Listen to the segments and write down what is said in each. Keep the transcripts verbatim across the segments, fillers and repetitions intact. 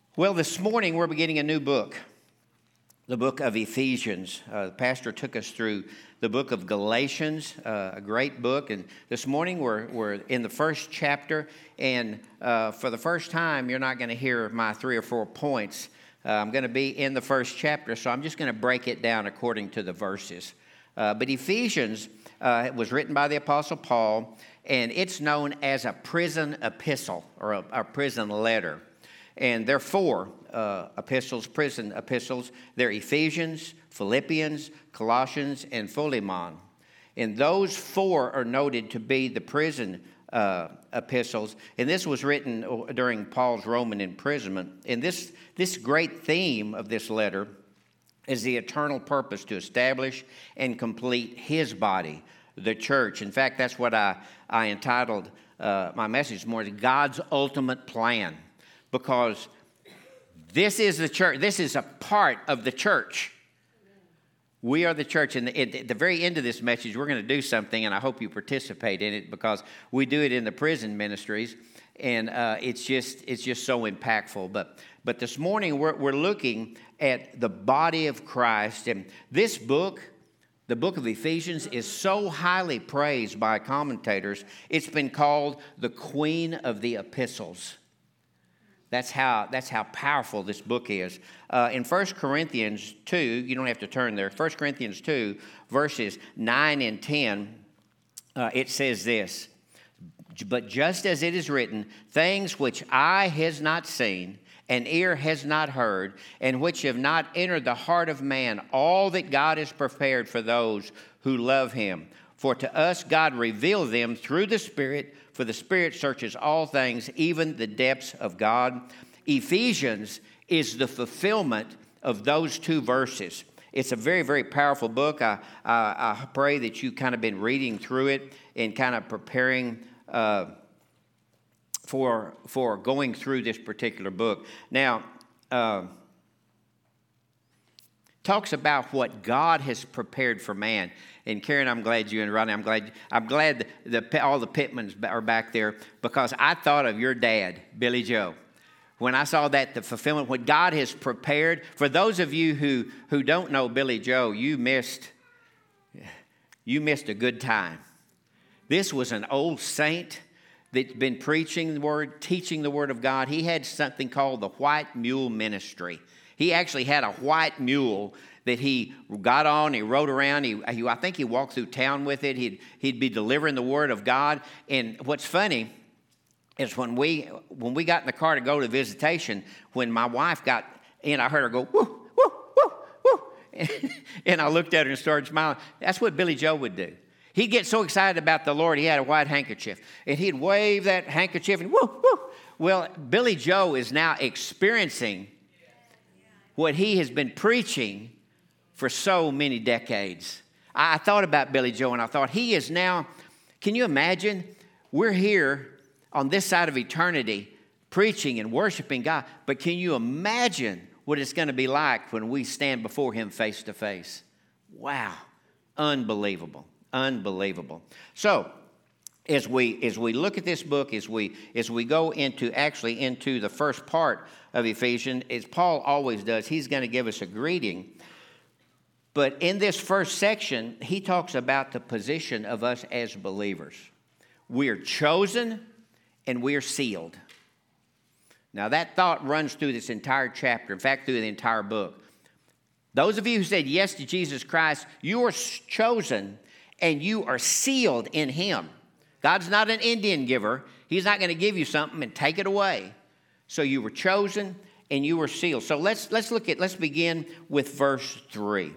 Well, this morning we're beginning a new book, the book of Ephesians. Uh, the pastor took us through the book of Galatians, uh, a great book. And this morning we're, we're in the first chapter. And uh, for the first time, you're not going to hear my three or four points. Uh, I'm going to be in the first chapter, so I'm just going to break it down according to the verses. Uh, but Ephesians uh, was written by the Apostle Paul, and it's known as a prison epistle or a, a prison letter. And there are four uh, epistles, prison epistles. They're Ephesians, Philippians, Colossians, and Philemon. And those four are noted to be the prison uh, epistles. And this was written during Paul's Roman imprisonment. And this, this great theme of this letter is the eternal purpose to establish and complete his body, the church. In fact, that's what I, I entitled uh, my message more, God's Ultimate Plan. Because this is the church. This is a part of the church. We are the church. And at the very end of this message, we're going to do something, and I hope you participate in it because we do it in the prison ministries, and uh, it's just it's just so impactful. But but this morning we're we're looking at the body of Christ, and this book, the book of Ephesians, is so highly praised by commentators. It's been called the Queen of the Epistles. That's how that's how powerful this book is. Uh, in First Corinthians two, you don't have to turn there. First Corinthians two, verses nine and ten, uh, it says this, "But just as it is written, things which eye has not seen, and ear has not heard, and which have not entered the heart of man, all that God has prepared for those who love him. For to us God revealed them through the Spirit, for the Spirit searches all things, even the depths of God." Ephesians is the fulfillment of those two verses. It's a very, very powerful book. I, I, I pray that you've kind of been reading through it and kind of preparing uh, for, for going through this particular book. Now, uh, talks about what God has prepared for man. And Karen, I'm glad you and Ronnie, I'm glad I'm glad the, the, all the Pittmans are back there because I thought of your dad, Billy Joe. When I saw that, the fulfillment, what God has prepared. For those of you who, who don't know Billy Joe, you missed, you missed a good time. This was an old saint that's been preaching the word, teaching the word of God. He had something called the White Mule Ministry. He actually had a white mule that he got on, he rode around, he, he, I think he walked through town with it, he'd, he'd be delivering the word of God. And what's funny is when we when we got in the car to go to visitation, when my wife got in, I heard her go, woo, woo, woo, woo. And, and I looked at her and started smiling. That's what Billy Joe would do. He'd get so excited about the Lord, he had a white handkerchief. And he'd wave that handkerchief and woo, woo. Well, Billy Joe is now experiencing what he has been preaching for so many decades. I thought about Billy Joe and I thought he is now, can you imagine? We're here on this side of eternity preaching and worshiping God, but can you imagine what it's going to be like when we stand before him face to face? Wow, unbelievable, unbelievable. So, as we as we look at this book, as we as we go into actually into the first part of Ephesians, as Paul always does, he's going to give us a greeting. But in this first section, he talks about the position of us as believers. We are chosen and we are sealed. Now that thought runs through this entire chapter, in fact, through the entire book. Those of you who said yes to Jesus Christ, you are chosen and you are sealed in him. God's not an Indian giver. He's not going to give you something and take it away. So you were chosen and you were sealed. So let's let's look at let's begin with verse three.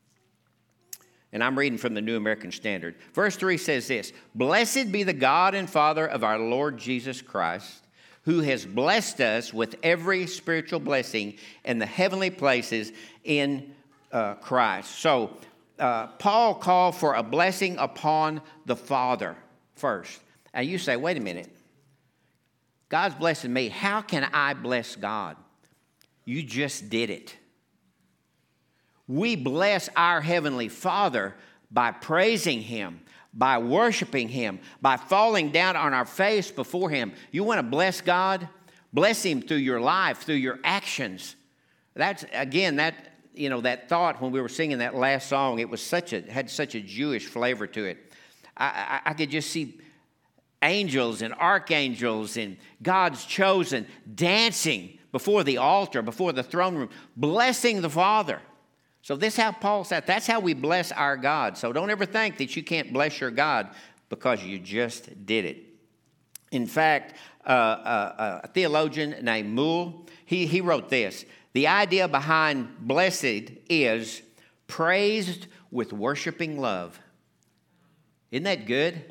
And I'm reading from the New American Standard. Verse three says this, "Blessed be the God and Father of our Lord Jesus Christ, who has blessed us with every spiritual blessing in the heavenly places in uh, Christ." So uh, Paul called for a blessing upon the Father first. Now you say, wait a minute. God's blessing me. How can I bless God? You just did it. We bless our Heavenly Father by praising him, by worshiping him, by falling down on our face before him. You want to bless God? Bless him through your life, through your actions. That's, again, that, you know, that thought when we were singing that last song, it was such a, had such a Jewish flavor to it. I, I, I could just see angels and archangels and God's chosen dancing before the altar, before the throne room, blessing the Father. So this is how Paul said, that's how we bless our God. So don't ever think that you can't bless your God because you just did it. In fact, uh, uh, a theologian named Moule, he, he wrote this. The idea behind blessed is praised with worshiping love. Isn't that good?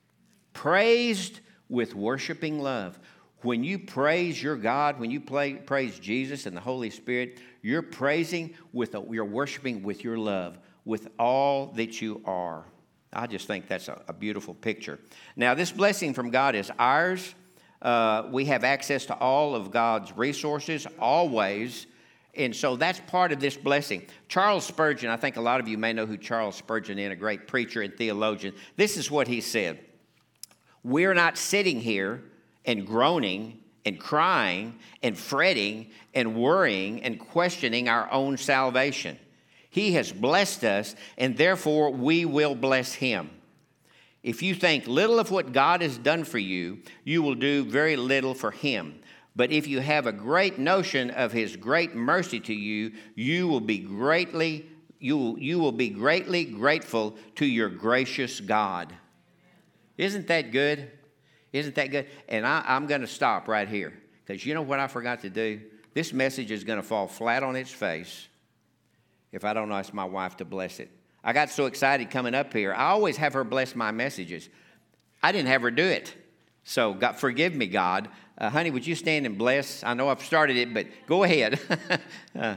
Praised with worshiping love. When you praise your God, when you play, praise Jesus and the Holy Spirit, you're praising with, a, you're worshiping with your love, with all that you are. I just think that's a, a beautiful picture. Now, this blessing from God is ours. Uh, we have access to all of God's resources, always. And so that's part of this blessing. Charles Spurgeon, I think a lot of you may know who Charles Spurgeon is, a great preacher and theologian. This is what he said. We're not sitting here and groaning and crying and fretting and worrying and questioning our own salvation. He has blessed us, and therefore we will bless him. If you think little of what God has done for you, you will do very little for him. But if you have a great notion of his great mercy to you, you will be greatly, you, you will be greatly grateful to your gracious God. Isn't that good? Isn't that good? And I, I'm going to stop right here because you know what I forgot to do? This message is going to fall flat on its face if I don't ask my wife to bless it. I got so excited coming up here. I always have her bless my messages. I didn't have her do it. So God, forgive me, God. Uh, honey, would you stand and bless? I know I've started it, but go ahead. uh,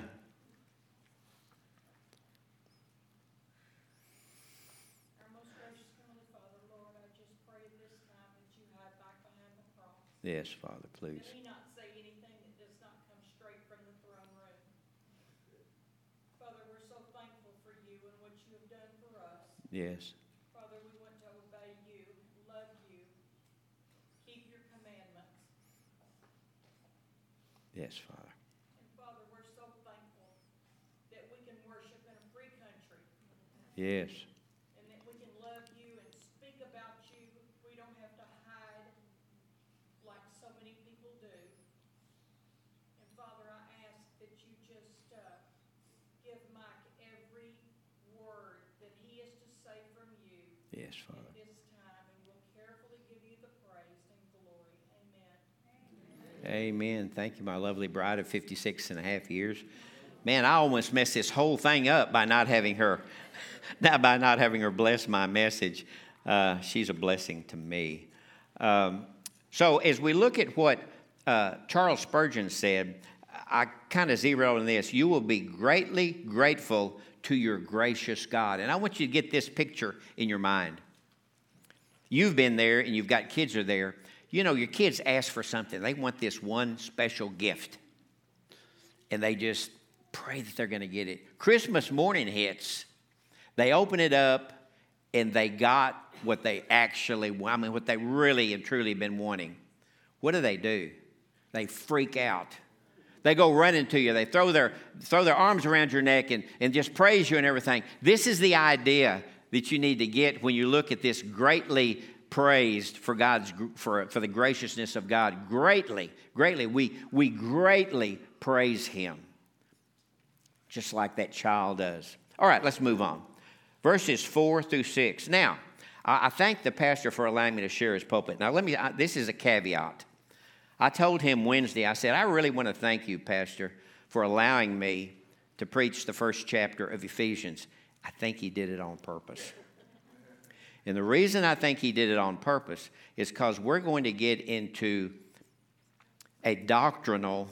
Yes, Father, please. Can he not say anything that does not come straight from the throne room? Father, we're so thankful for you and what you have done for us. Yes. Father, we want to obey you, love you, keep your commandments. Yes, Father. And Father, we're so thankful that we can worship in a free country. Yes. And that we can love you and speak about you. We don't have to hide like so many people do. And Father, I ask that you just uh, give Mike every word that he is to say from you. Yes, Father. At this time, and we'll carefully give you the praise and glory. Amen. Amen. Thank you, my lovely bride of fifty-six and a half years. Man, I almost messed this whole thing up by not having her, not by not having her bless my message. Uh, she's a blessing to me. Um, So as we look at what uh, Charles Spurgeon said, I kind of zeroed on this. You will be greatly grateful to your gracious God. And I want you to get this picture in your mind. You've been there and you've got kids are there. You know, your kids ask for something. They want this one special gift. And they just pray that they're going to get it. Christmas morning hits. They open it up and they got what they actually, I mean, what they really and truly been wanting. What do they do? They freak out. They go running to you. They throw their throw their arms around your neck and, and just praise you and everything. This is the idea that you need to get when you look at this greatly praised for God's for, for the graciousness of God. Greatly, greatly, we we greatly praise him. Just like that child does. All right, let's move on. Verses four through six. Now, I thank the pastor for allowing me to share his pulpit. Now, let me, I, this is a caveat. I told him Wednesday, I said, I really want to thank you, Pastor, for allowing me to preach the first chapter of Ephesians. I think he did it on purpose. And the reason I think he did it on purpose is because we're going to get into a doctrinal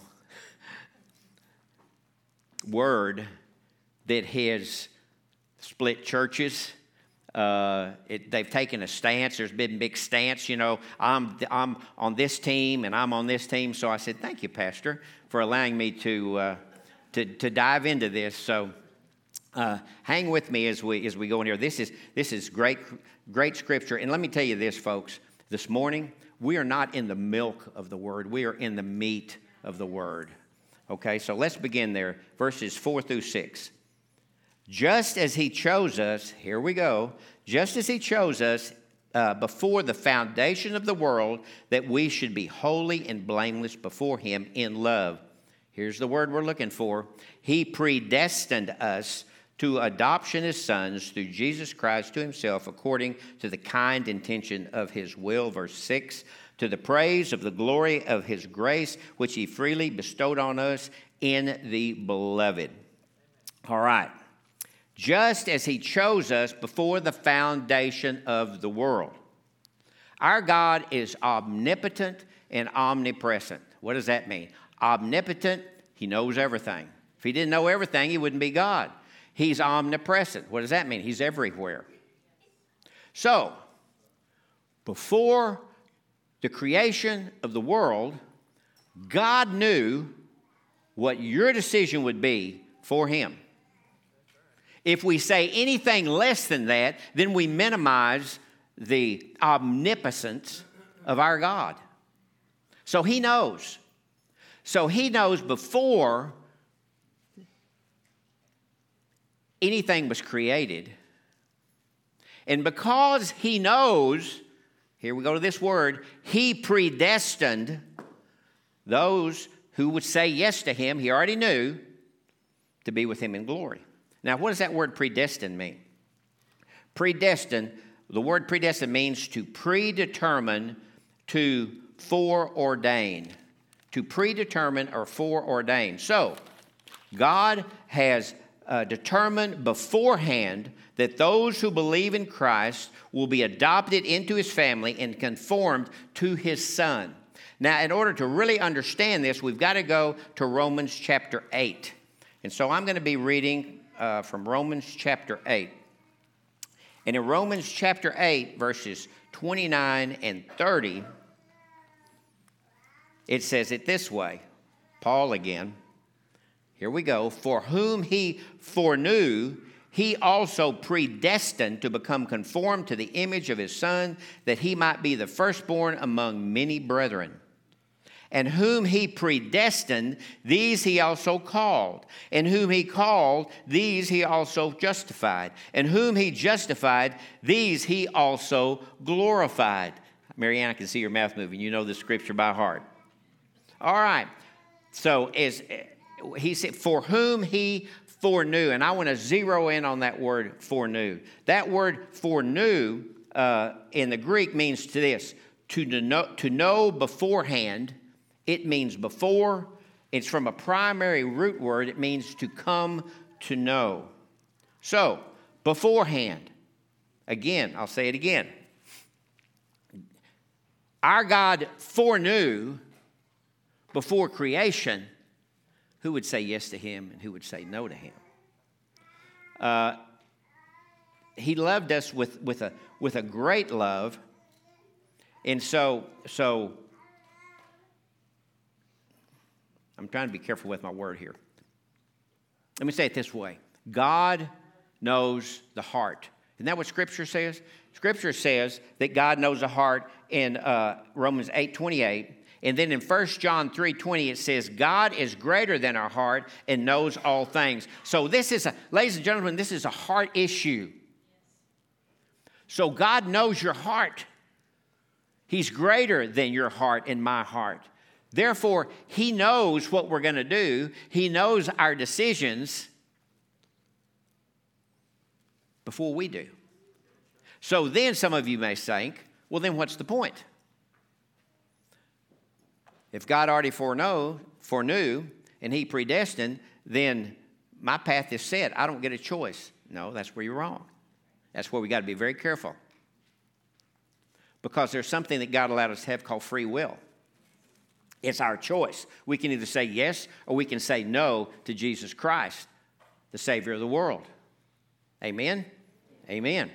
word that has split churches. Uh, it, they've taken a stance. There's been big stance, you know, I'm, I'm on this team and I'm on this team. So I said, thank you, Pastor, for allowing me to, uh, to, to dive into this. So uh, hang with me as we, as we go in here. This is, this is great, great scripture. And let me tell you this, folks. This morning, we are not in the milk of the Word. We are in the meat of the Word. Okay, so let's begin there. Verses four through six. Just as he chose us, here we go, just as he chose us uh, before the foundation of the world, that we should be holy and blameless before him in love. Here's the word we're looking for. He predestined us to adoption as sons through Jesus Christ to himself, according to the kind intention of his will. Verse six, to the praise of the glory of his grace, which he freely bestowed on us in the beloved. All right. Just as he chose us before the foundation of the world. Our God is omnipotent and omnipresent. What does that mean? Omnipotent, he knows everything. If he didn't know everything, he wouldn't be God. He's omnipresent. What does that mean? He's everywhere. So, before the creation of the world, God knew what your decision would be for him. If we say anything less than that, then we minimize the omnipotence of our God. So he knows. So he knows before anything was created. And because he knows, here we go to this word, he predestined those who would say yes to him, he already knew, to be with him in glory. Now, what does that word predestined mean? Predestined, the word predestined means to predetermine, to foreordain. To predetermine or foreordain. So, God has uh, determined beforehand that those who believe in Christ will be adopted into his family and conformed to his Son. Now, in order to really understand this, we've got to go to Romans chapter eight. And so I'm going to be reading uh, from Romans chapter eight. And in Romans chapter eight, verses twenty-nine and thirty, it says it this way. Paul again. Here we go. For whom he foreknew, he also predestined to become conformed to the image of his Son, that he might be the firstborn among many brethren. And whom he predestined, these he also called. And whom he called, these he also justified. And whom he justified, these he also glorified. Marianne, I can see your mouth moving. You know the scripture by heart. All right. So as he said, for whom he foreknew. And I want to zero in on that word foreknew. That word foreknew uh, in the Greek means to this, to know, to know beforehand. It means before. It's from a primary root word. It means to come to know. So, beforehand. Again, I'll say it again. Our God foreknew before creation who would say yes to him and who would say no to him. Uh, he loved us with, with, a, with a great love. And so, so, I'm trying to be careful with my word here. Let me say it this way. God knows the heart. Isn't that what Scripture says? Scripture says that God knows the heart in uh, Romans eight twenty-eight. And then in First John three twenty, it says, God is greater than our heart and knows all things. So this is, a, ladies and gentlemen, this is a heart issue. So God knows your heart. He's greater than your heart and my heart. Therefore, he knows what we're going to do. He knows our decisions before we do. So then some of you may think, well, then what's the point? If God already foreknow, foreknew and he predestined, then my path is set. I don't get a choice. No, that's where you're wrong. That's where we got to be very careful. Because there's something that God allowed us to have called free will. It's our choice. We can either say yes or we can say no to Jesus Christ, the Savior of the world. Amen? Amen.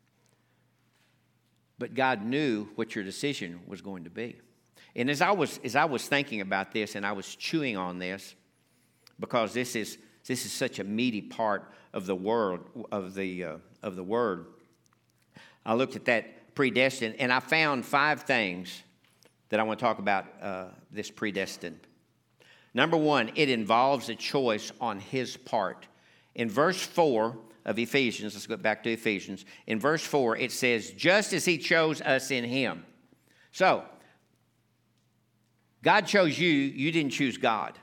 But God knew what your decision was going to be. And as I was as I was thinking about this and I was chewing on this, because this is this is such a meaty part of the word of the uh, of the word, I looked at that predestined and I found five things that I want to talk about uh, this predestined. Number one, it involves a choice on his part. In verse four of Ephesians, let's go back to Ephesians. In verse four, it says, just as he chose us in him. So, God chose you, you didn't choose God.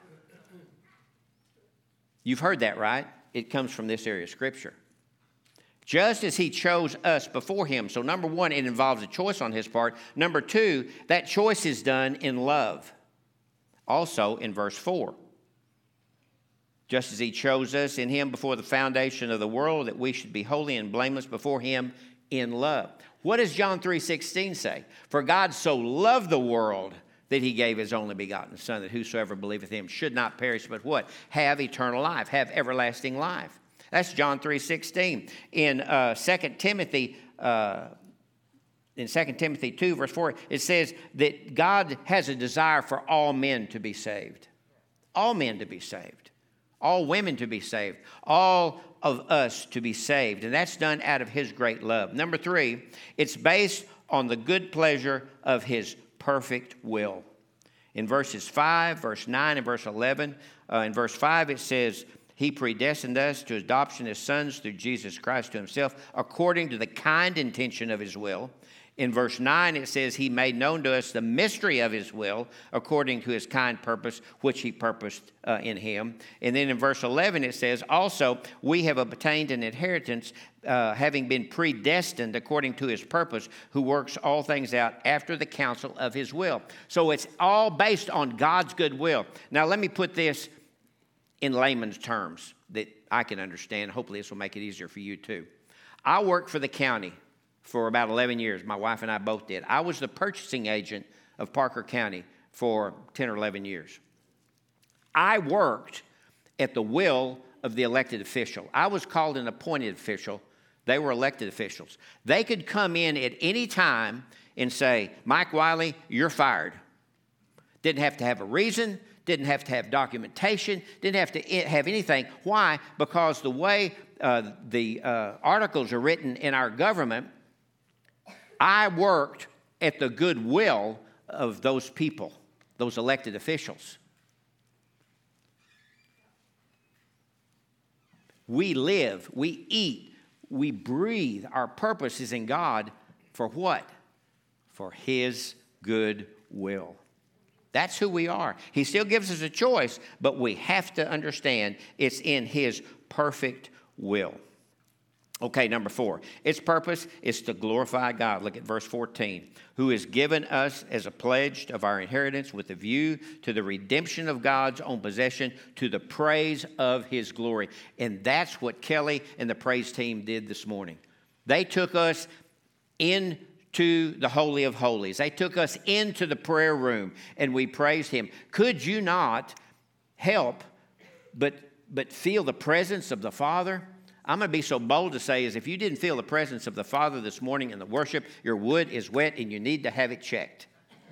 You've heard that, right? It comes from this area of Scripture. Just as he chose us before him. So number one, it involves a choice on his part. Number two, that choice is done in love. Also in verse four. Just as he chose us in him before the foundation of the world, that we should be holy and blameless before him in love. What does John three sixteen say? For God so loved the world that he gave his only begotten Son, that whosoever believeth him should not perish, but what? Have eternal life, have everlasting life. That's John three sixteen. In uh, Second Timothy, uh, in Second Timothy two, verse four, it says that God has a desire for all men to be saved. All men to be saved. All women to be saved. All of us to be saved. And that's done out of his great love. Number three, it's based on the good pleasure of his perfect will. In verses five, verse nine, and verse eleven, uh, in verse five it says, he predestined us to adoption as sons through Jesus Christ to himself, according to the kind intention of his will. In verse nine, it says, he made known to us the mystery of his will, according to his kind purpose, which he purposed uh, in him. And then in verse eleven, it says, also, we have obtained an inheritance, uh, having been predestined according to his purpose, who works all things out after the counsel of his will. So it's all based on God's good will. Now, let me put this in layman's terms that I can understand. Hopefully this will make it easier for you too. I worked for the county for about eleven years. My wife and I both did. I was the purchasing agent of Parker County for ten or eleven years. I worked at the will of the elected official. I was called an appointed official. They were elected officials. They could come in at any time and say, Mike Wiley, you're fired. Didn't have to have a reason. Didn't have to have documentation, didn't have to have anything. Why? Because the way uh, the uh, articles are written in our government, I worked at the goodwill of those people, those elected officials. We live, we eat, we breathe. Our purpose is in God for what? For his good will. That's who we are. He still gives us a choice, but we have to understand it's in his perfect will. Okay, number four. Its purpose is to glorify God. Look at verse fourteen. Who has given us as a pledge of our inheritance with a view to the redemption of God's own possession, to the praise of his glory. And that's what Kelly and the praise team did this morning. They took us in to the Holy of Holies. They took us into the prayer room and we praised him. Could you not help but, but feel the presence of the Father? I'm going to be so bold to say is if you didn't feel the presence of the Father this morning in the worship, your wood is wet and you need to have it checked.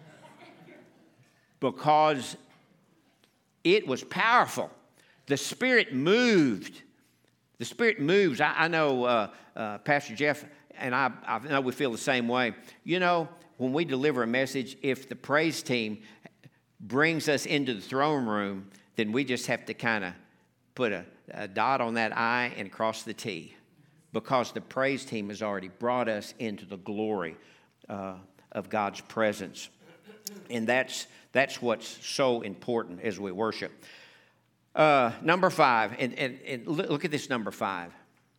Because it was powerful. The Spirit moved. The Spirit moves. I, I know uh, uh, Pastor Jeff and I, I know we feel the same way. You know, when we deliver a message, if the praise team brings us into the throne room, then we just have to kind of put a, a dot on that I and cross the T, because the praise team has already brought us into the glory uh, of God's presence. And that's, that's what's so important as we worship. Uh, number five, and, and, and look at this number five.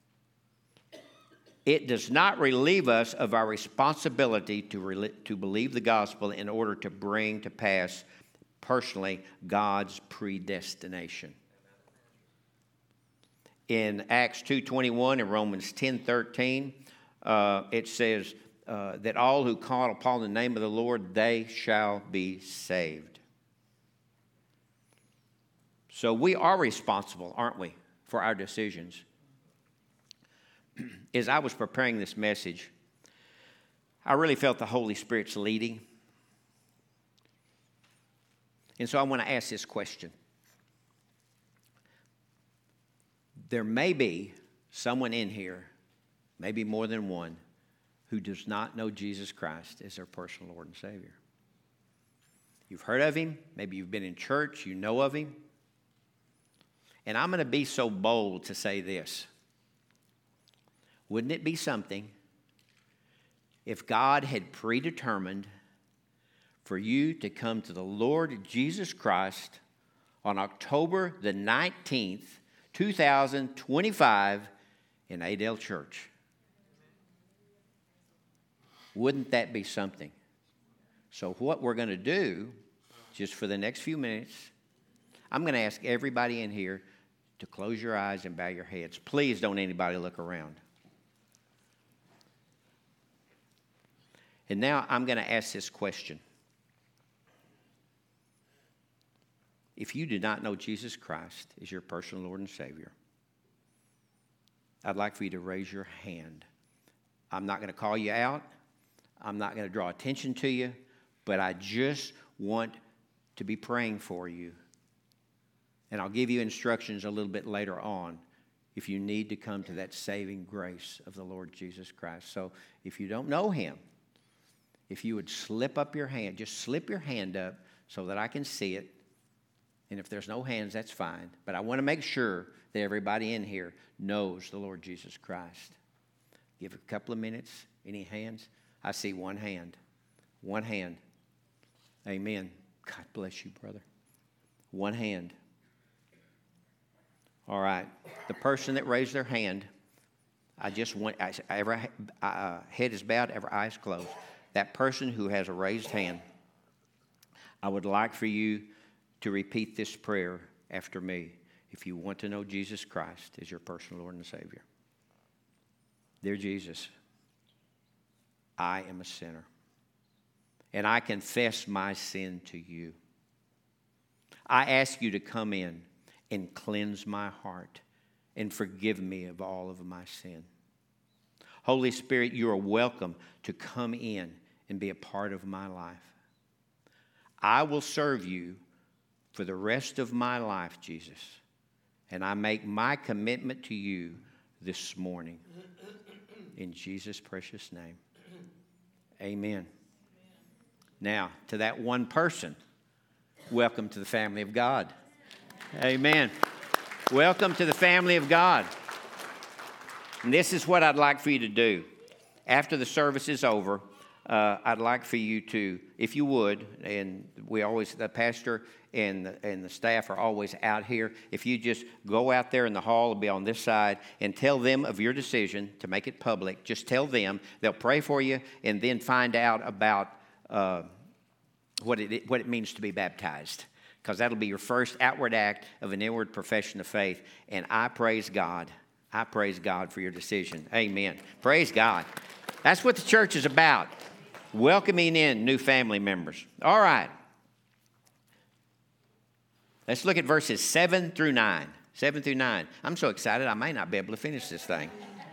It does not relieve us of our responsibility to, re- to believe the gospel in order to bring to pass personally God's predestination. In Acts two twenty-one and Romans ten thirteen, uh, it says uh, that all who call upon the name of the Lord, they shall be saved. So we are responsible, aren't we, for our decisions. As I was preparing this message, I really felt the Holy Spirit's leading. And so I want to ask this question. There may be someone in here, maybe more than one, who does not know Jesus Christ as their personal Lord and Savior. You've heard of him. Maybe you've been in church. You know of him. And I'm going to be so bold to say this. Wouldn't it be something if God had predetermined for you to come to the Lord Jesus Christ on October the nineteenth, two thousand twenty-five in Adel Church? Wouldn't that be something? So what we're going to do, just for the next few minutes, I'm going to ask everybody in here to close your eyes and bow your heads. Please don't anybody look around. And now I'm going to ask this question. If you do not know Jesus Christ as your personal Lord and Savior, I'd like for you to raise your hand. I'm not going to call you out. I'm not going to draw attention to you, but I just want to be praying for you. And I'll give you instructions a little bit later on if you need to come to that saving grace of the Lord Jesus Christ. So if you don't know him, if you would slip up your hand, just slip your hand up so that I can see it. And if there's no hands, that's fine. But I want to make sure that everybody in here knows the Lord Jesus Christ. Give a couple of minutes. Any hands? I see one hand. One hand. Amen. God bless you, brother. One hand. All right. The person that raised their hand, I just want, every uh, head is bowed, every eye is closed. That person who has a raised hand, I would like for you to repeat this prayer after me if you want to know Jesus Christ as your personal Lord and Savior. Dear Jesus, I am a sinner, and I confess my sin to you. I ask you to come in and cleanse my heart and forgive me of all of my sin. Holy Spirit, you are welcome to come in and be a part of my life. I will serve you for the rest of my life, Jesus, and I make my commitment to you this morning. In Jesus' precious name, amen. Now, to that one person, welcome to the family of God. Amen. Welcome to the family of God. And this is what I'd like for you to do. After the service is over, uh, I'd like for you to, if you would, and we always, the pastor and the, and the staff are always out here. If you just go out there in the hall and be on this side and tell them of your decision to make it public, just tell them. They'll pray for you and then find out about uh, what it what it means to be baptized, because that'll be your first outward act of an inward profession of faith. And I praise God. I praise God for your decision. Amen. Praise God. That's what the church is about, welcoming in new family members. All right. Let's look at verses seven through nine. seven through nine. I'm so excited I may not be able to finish this thing.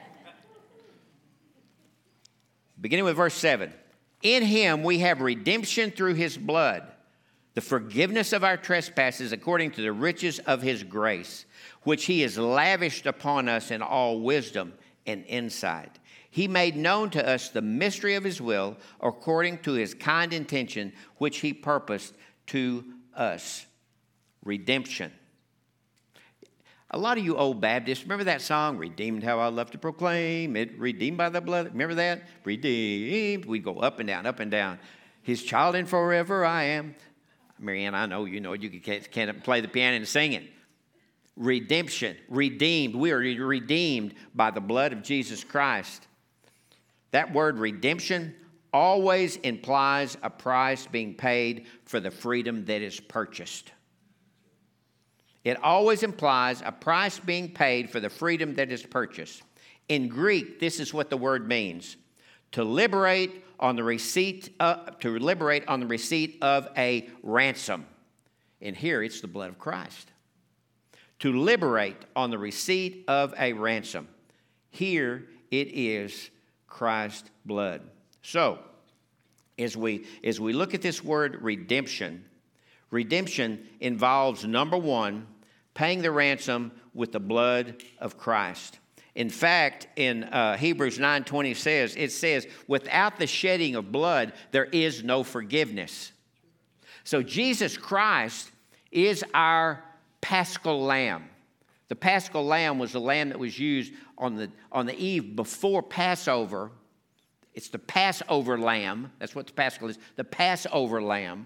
Beginning with verse seven. In him we have redemption through his blood, the forgiveness of our trespasses according to the riches of his grace, which he has lavished upon us in all wisdom and insight. He made known to us the mystery of his will according to his kind intention, which he purposed to us. Redemption. A lot of you old Baptists, remember that song, Redeemed How I Love to Proclaim It, Redeemed by the Blood? Remember that? Redeemed. We'd go up and down, up and down. His child and forever I am. Marianne, I know you know it. You can't, can't play the piano and sing it. Redemption. Redeemed. We are redeemed by the blood of Jesus Christ. That word redemption always implies a price being paid for the freedom that is purchased. It always implies a price being paid for the freedom that is purchased. In Greek, this is what the word means: to liberate on the receipt, uh, to liberate on the receipt of a ransom. And here it's the blood of Christ. To liberate on the receipt of a ransom. Here it is Christ's blood. So, as we as we look at this word redemption, redemption involves, number one, paying the ransom with the blood of Christ. In fact, in uh, Hebrews nine twenty says, it says, without the shedding of blood, there is no forgiveness. So Jesus Christ is our Paschal Lamb. The Paschal Lamb was the lamb that was used on the, on the eve before Passover. It's the Passover lamb. That's what the Paschal is, the Passover lamb.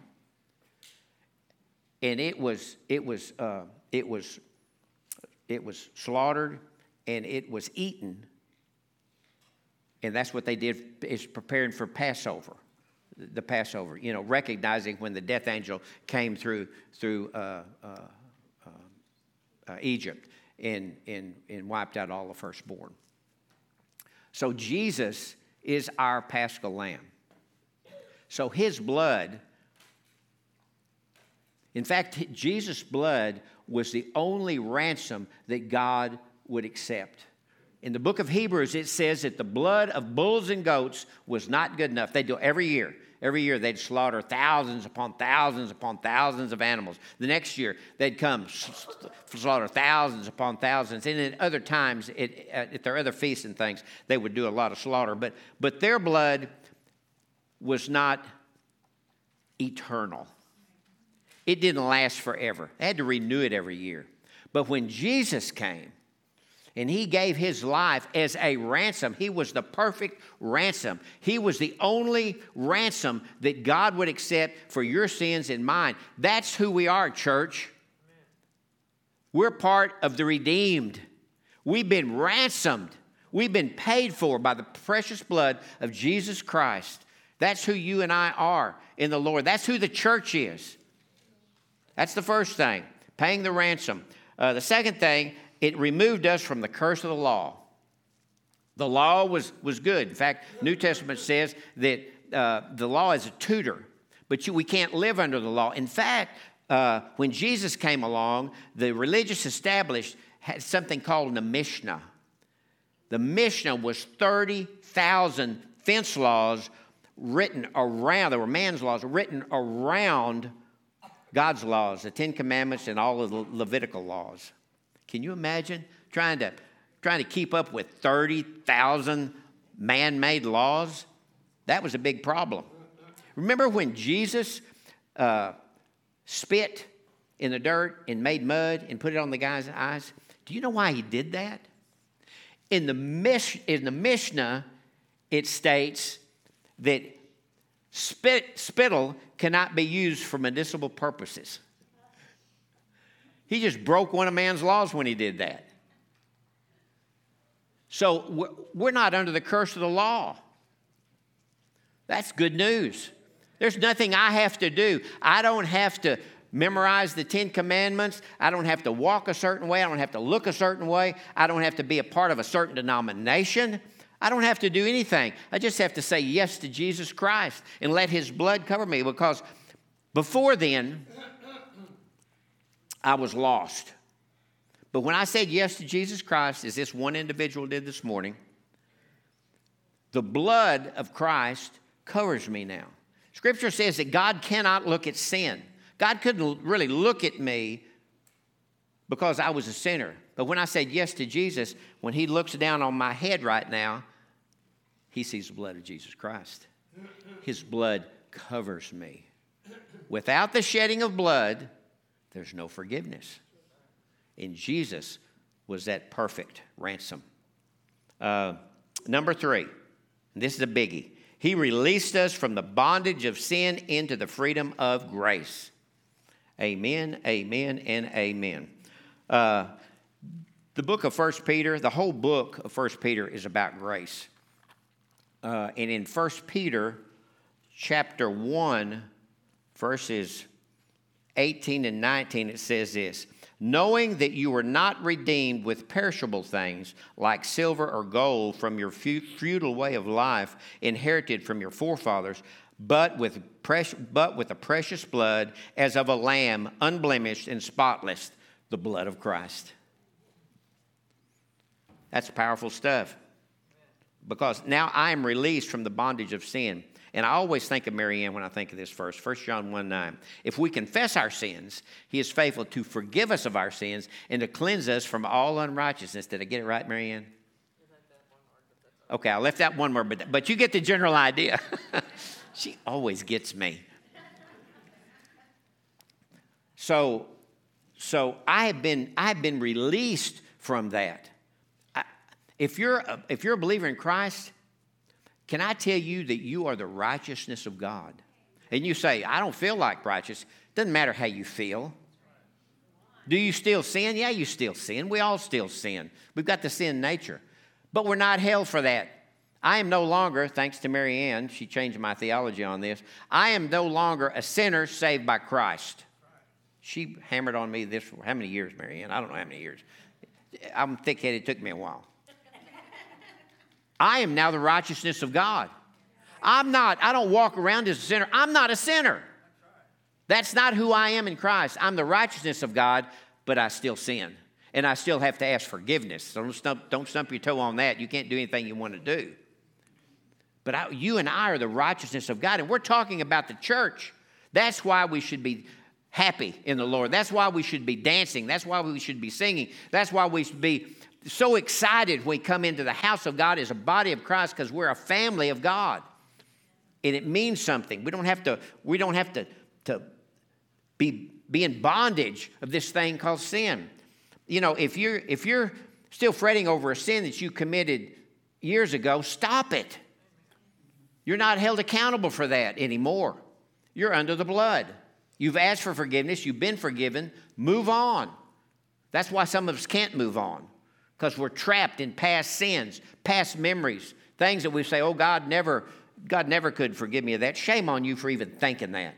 And it was, it was, uh, it was, it was slaughtered and it was eaten. And that's what they did, is preparing for Passover, the Passover. You know, recognizing when the death angel came through through uh, uh, uh, uh, Egypt and, and and wiped out all the firstborn. So Jesus is our Paschal Lamb. So his blood, in fact, Jesus' blood was the only ransom that God would accept. In the book of Hebrews, it says that the blood of bulls and goats was not good enough. They do every year. Every year they'd slaughter thousands upon thousands upon thousands of animals. The next year they'd come slaughter thousands upon thousands. And at other times, it, at their other feasts and things, they would do a lot of slaughter. But, but their blood was not eternal. It didn't last forever. They had to renew it every year. But when Jesus came, and he gave his life as a ransom. He was the perfect ransom. He was the only ransom that God would accept for your sins and mine. That's who we are, church. We're part of the redeemed. We've been ransomed. We've been paid for by the precious blood of Jesus Christ. That's who you and I are in the Lord. That's who the church is. That's the first thing, paying the ransom. Uh, the second thing, it removed us from the curse of the law. The law was, was good. In fact, New Testament says that uh, the law is a tutor, but you, we can't live under the law. In fact, uh, when Jesus came along, the religious established had something called the Mishnah. The Mishnah was thirty thousand fence laws written around, there were man's laws written around God's laws, the Ten Commandments and all of the Levitical laws. Can you imagine trying to, trying to keep up with thirty thousand man-made laws? That was a big problem. Remember when Jesus uh, spit in the dirt and made mud and put it on the guy's eyes? Do you know why he did that? In the, Mish, in the Mishnah, it states that spit, spittle cannot be used for medicinal purposes. He just broke one of man's laws when he did that. So we're not under the curse of the law. That's good news. There's nothing I have to do. I don't have to memorize the Ten Commandments. I don't have to walk a certain way. I don't have to look a certain way. I don't have to be a part of a certain denomination. I don't have to do anything. I just have to say yes to Jesus Christ and let his blood cover me, because before then, I was lost. But when I said yes to Jesus Christ, as this one individual did this morning, the blood of Christ covers me now. Scripture says that God cannot look at sin. God couldn't really look at me because I was a sinner. But when I said yes to Jesus, when he looks down on my head right now, he sees the blood of Jesus Christ. His blood covers me. Without the shedding of blood, there's no forgiveness. And Jesus was that perfect ransom. Uh, number three, this is a biggie. He released us from the bondage of sin into the freedom of grace. Amen, amen, and amen. Uh, the book of First Peter, the whole book of First Peter is about grace. Uh, and in First Peter chapter one, verses eighteen and nineteen, it says this: knowing that you were not redeemed with perishable things like silver or gold from your futile way of life inherited from your forefathers, but with precious, but with the precious blood as of a lamb, unblemished and spotless, the blood of Christ. That's powerful stuff. Because now I am released from the bondage of sin. And I always think of Mary Ann when I think of this verse, First John one nine. If we confess our sins, he is faithful to forgive us of our sins and to cleanse us from all unrighteousness. Did I get it right, Mary Ann? Okay, I left that one more, but, but you get the general idea. She always gets me. So, so I have been I have been released from that. I, if you're a, if you're a believer in Christ, can I tell you that you are the righteousness of God? And you say, I don't feel like righteous. Doesn't matter how you feel. Do you still sin? Yeah, you still sin. We all still sin. We've got the sin nature. But we're not held for that. I am no longer, thanks to Mary Ann, she changed my theology on this, I am no longer a sinner saved by Christ. She hammered on me this for how many years, Mary Ann? I don't know how many years. I'm thick-headed. It took me a while. I am now the righteousness of God. I'm not, I don't walk around as a sinner. I'm not a sinner. That's not who I am in Christ. I'm the righteousness of God, but I still sin. And I still have to ask forgiveness. So don't stump, don't stump your toe on that. You can't do anything you want to do. But I, you and I are the righteousness of God. And we're talking about the church. That's why we should be happy in the Lord. That's why we should be dancing. That's why we should be singing. That's why we should be so excited when we come into the house of God as a body of Christ, because we're a family of God. And it means something. We don't have to, we don't have to, to be, be in bondage of this thing called sin. You know, if you're if you're still fretting over a sin that you committed years ago, stop it. You're not held accountable for that anymore. You're under the blood. You've asked for forgiveness. You've been forgiven. Move on. That's why some of us can't move on, because we're trapped in past sins, past memories, things that we say, oh, God never, God never could forgive me of that. Shame on you for even thinking that.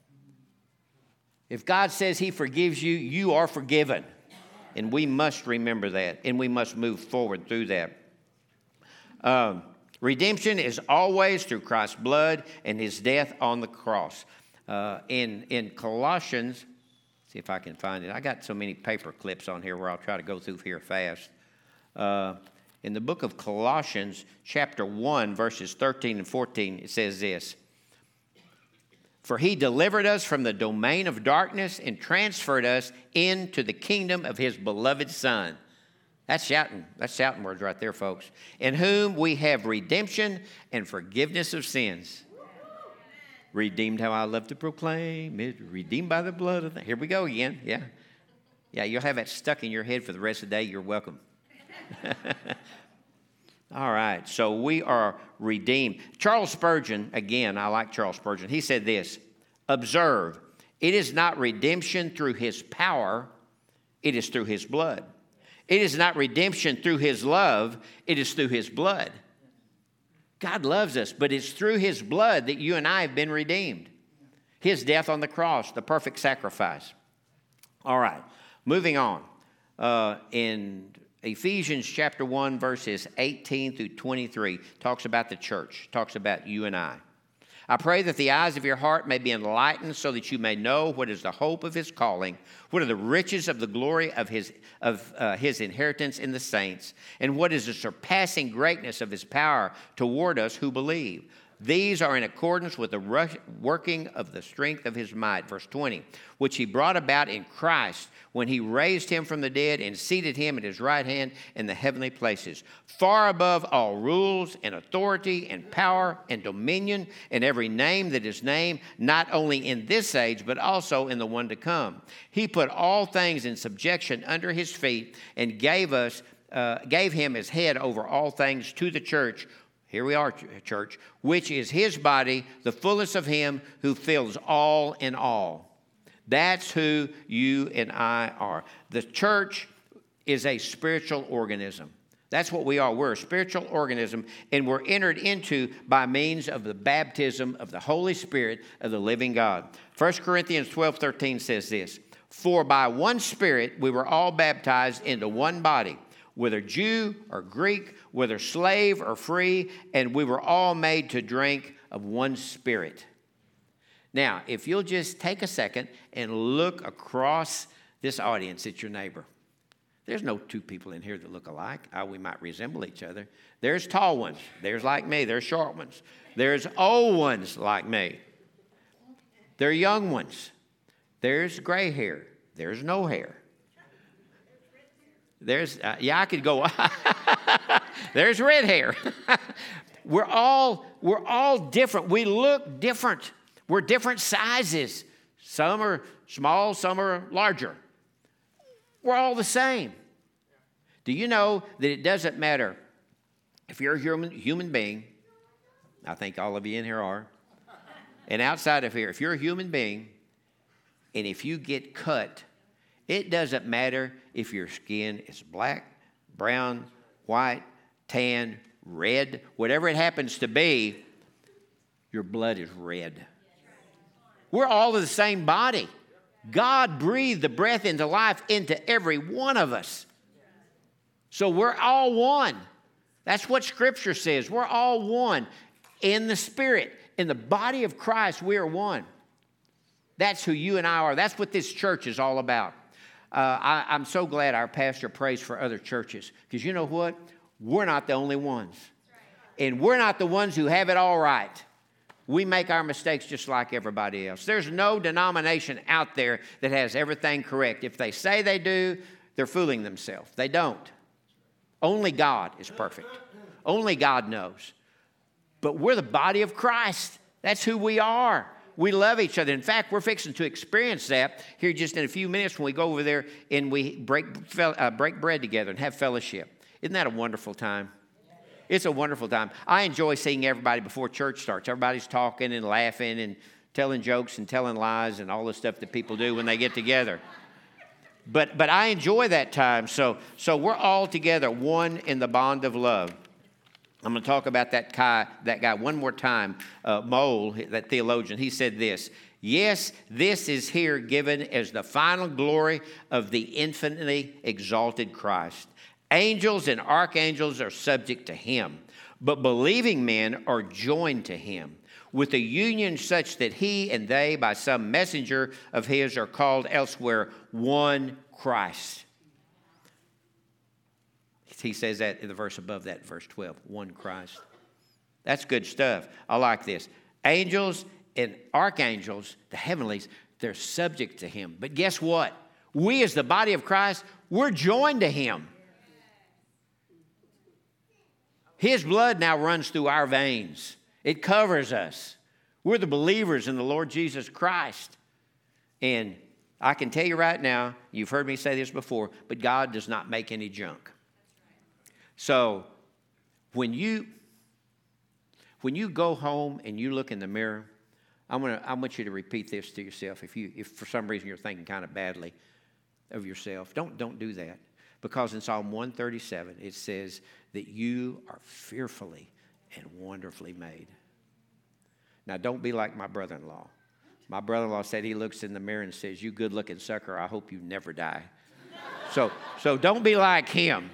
If God says he forgives you, you are forgiven. And we must remember that, and we must move forward through that. Um, redemption is always through Christ's blood and his death on the cross. Uh, in, in Colossians, see if I can find it. I got so many paper clips on here where I'll try to go through here fast. Uh, in the book of Colossians, chapter one, verses thirteen and fourteen, it says this. For he delivered us from the domain of darkness and transferred us into the kingdom of his beloved Son. That's shouting. That's shouting words right there, folks. In whom we have redemption and forgiveness of sins. Redeemed, how I love to proclaim it. Redeemed by the blood of the... Here we go again. Yeah. Yeah, you'll have that stuck in your head for the rest of the day. You're welcome. All right, so we are redeemed. Charles Spurgeon, again, I like Charles Spurgeon. He said this, observe, it is not redemption through his power, it is through his blood. It is not redemption through his love, it is through his blood. God loves us, but it's through his blood that you and I have been redeemed. His death on the cross, the perfect sacrifice. All right, moving on. Uh, in Ephesians chapter one, verses eighteen through twenty-three, talks about the church, talks about you and I. I pray that the eyes of your heart may be enlightened so that you may know what is the hope of his calling, what are the riches of the glory of his, of, uh, his inheritance in the saints, and what is the surpassing greatness of his power toward us who believe. These are in accordance with the rush, working of the strength of his might. Verse twenty, which he brought about in Christ when he raised him from the dead and seated him at his right hand in the heavenly places, far above all rules and authority and power and dominion and every name that is named, not only in this age, but also in the one to come. He put all things in subjection under his feet and gave us, uh, gave him as head over all things to the church. Here we are, church, which is his body, the fullness of him who fills all in all. That's who you and I are. The church is a spiritual organism. That's what we are. We're a spiritual organism, and we're entered into by means of the baptism of the Holy Spirit of the living God. First Corinthians twelve thirteen says this, for by one Spirit we were all baptized into one body, whether Jew or Greek, whether slave or free, and we were all made to drink of one Spirit. Now, if you'll just take a second and look across this audience at your neighbor. There's no two people in here that look alike. Oh, we might resemble each other. There's tall ones. There's like me. There's short ones. There's old ones like me. There are young ones. There's gray hair. There's no hair. There's, uh, yeah, I could go. There's red hair. We're all, we're all different. We look different. We're different sizes. Some are small, some are larger. We're all the same. Do you know that it doesn't matter if you're a human, human being, I think all of you in here are, and outside of here, if you're a human being, and if you get cut, it doesn't matter if your skin is black, brown, white, tan, red, whatever it happens to be, your blood is red. We're all of the same body. God breathed the breath into life into every one of us. So we're all one. That's what Scripture says. We're all one in the Spirit. In the body of Christ, we are one. That's who you and I are. That's what this church is all about. Uh, I, I'm so glad our pastor prays for other churches. Because you know what? We're not the only ones. And we're not the ones who have it all right. We make our mistakes just like everybody else. There's no denomination out there that has everything correct. If they say they do, they're fooling themselves. They don't. Only God is perfect. Only God knows. But we're the body of Christ. That's who we are. We love each other. In fact, we're fixing to experience that here just in a few minutes when we go over there and we break, uh, break bread together and have fellowship. Isn't that a wonderful time? It's a wonderful time. I enjoy seeing everybody before church starts. Everybody's talking and laughing and telling jokes and telling lies and all the stuff that people do when they get together. But but I enjoy that time. So so we're all together, one in the bond of love. I'm going to talk about that guy, that guy one more time. Uh, Moll, that theologian, he said this. Yes, this is here given as the final glory of the infinitely exalted Christ. Angels and archangels are subject to him, but believing men are joined to him with a union such that he and they, by some messenger of his, are called elsewhere one Christ. He says that in the verse above that, verse twelve, one Christ. That's good stuff. I like this. Angels and archangels, the heavenlies, they're subject to him. But guess what? We as the body of Christ, we're joined to him. His blood now runs through our veins. It covers us. We're the believers in the Lord Jesus Christ. And I can tell you right now, you've heard me say this before, but God does not make any junk. So when you when you go home and you look in the mirror, I want to I want you to repeat this to yourself. If you if for some reason you're thinking kind of badly of yourself, don't don't do that. Because in Psalm one thirty-seven, it says that you are fearfully and wonderfully made. Now, don't be like my brother-in-law. My brother-in-law said he looks in the mirror and says, you good-looking sucker, I hope you never die. so, so don't be like him.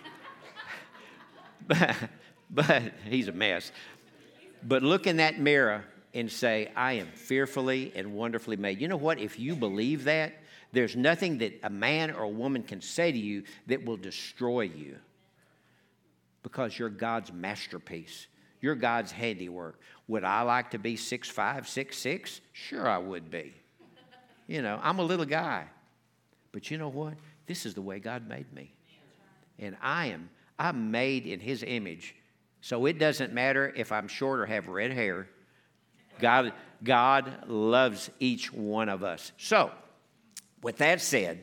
but, but he's a mess. But look in that mirror and say, I am fearfully and wonderfully made. You know what? If you believe that, there's nothing that a man or a woman can say to you that will destroy you, because you're God's masterpiece. You're God's handiwork. Would I like to be six five, six six? Sure I would be. You know, I'm a little guy. But you know what? This is the way God made me. And I am, I'm made in his image. So it doesn't matter if I'm short or have red hair. God, God loves each one of us. So, with that said,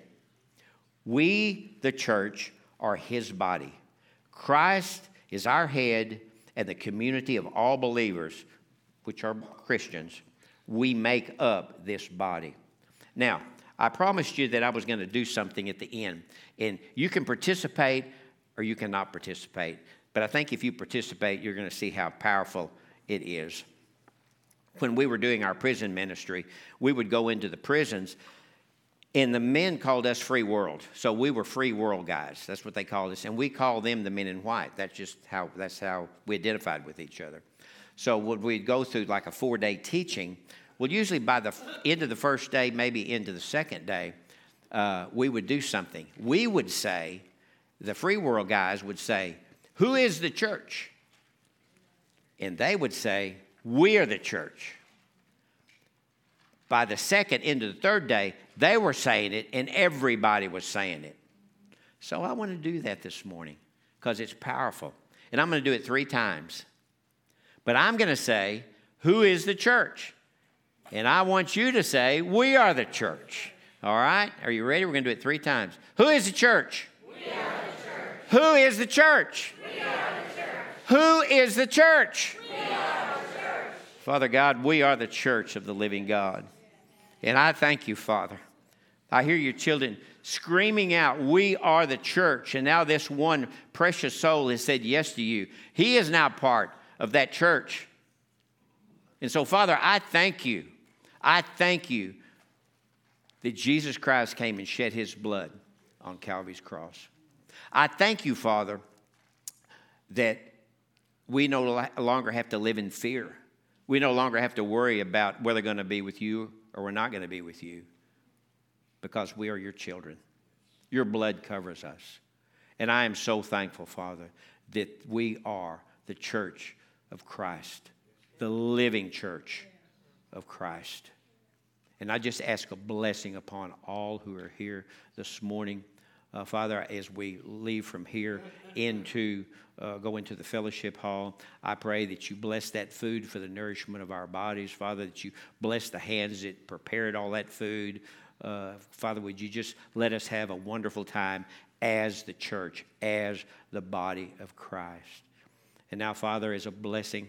we, the church, are his body. Christ is our head, and the community of all believers, which are Christians, we make up this body. Now, I promised you that I was going to do something at the end, and you can participate or you cannot participate. But I think if you participate, you're going to see how powerful it is. When we were doing our prison ministry, we would go into the prisons, and the men called us free world. So we were free world guys. That's what they called us. And we call them the men in white. That's just how, that's how we identified with each other. So when we'd go through like a four-day teaching, well, usually by the end of the first day, maybe into the second day, uh, we would do something. We would say, the free world guys would say, who is the church? And they would say, we are the church. By the second into the third day, they were saying it, and everybody was saying it. So I want to do that this morning because it's powerful. And I'm going to do it three times. But I'm going to say, who is the church? And I want you to say, we are the church. All right? Are you ready? We're going to do it three times. Who is the church? We are the church. Who is the church? We are the church. Who is the church? We are the church. Father God, we are the church of the living God. And I thank you, Father. I hear your children screaming out, we are the church. And now this one precious soul has said yes to you. He is now part of that church. And so, Father, I thank you. I thank you that Jesus Christ came and shed his blood on Calvary's cross. I thank you, Father, that we no longer have to live in fear. We no longer have to worry about whether we're going to be with you or we're not going to be with you, because we are your children. Your blood covers us. And I am so thankful, Father, that we are the church of Christ, the living church of Christ. And I just ask a blessing upon all who are here this morning. Uh, Father, as we leave from here into, uh, go into the fellowship hall, I pray that you bless that food for the nourishment of our bodies. Father, that you bless the hands that prepared all that food. Uh, Father, would you just let us have a wonderful time as the church, as the body of Christ. And now, Father, as a blessing,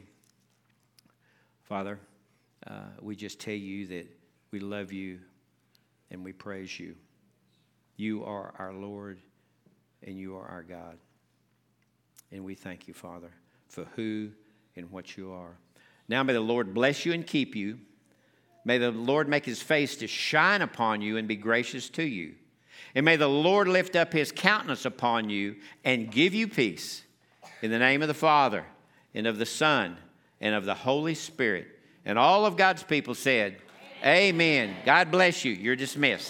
Father, uh, we just tell you that we love you and we praise you. You are our Lord and you are our God. And we thank you, Father, for who and what you are. Now may the Lord bless you and keep you. May the Lord make his face to shine upon you and be gracious to you. And may the Lord lift up his countenance upon you and give you peace. In the name of the Father, and of the Son, and of the Holy Spirit. And all of God's people said, Amen. Amen. God bless you. You're dismissed.